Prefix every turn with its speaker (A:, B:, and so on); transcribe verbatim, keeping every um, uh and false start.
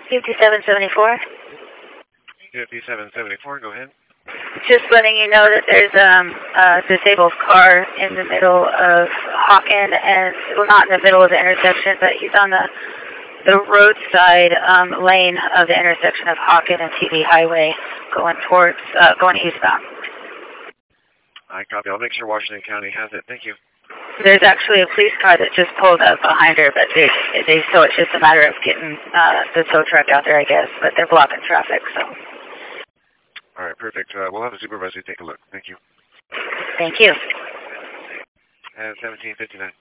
A: fifty-seven seventy-four.
B: fifty-seven seventy-four, go ahead.
A: Just letting you know that there's um, a disabled car in the middle of Hawken, and well, not in the middle of the intersection, but he's on the the roadside um, lane of the intersection of Hawken and T V Highway, going towards uh, going eastbound.
B: I copy. I'll make sure Washington County has it. Thank you.
A: There's actually a police car that just pulled up behind her, but they, they so it's just a matter of getting uh, the tow truck out there, I guess. But they're blocking traffic, so.
B: All right, perfect. Uh, we'll have a supervisor take a look. Thank you.
A: Thank you.
B: And seventeen fifty-nine.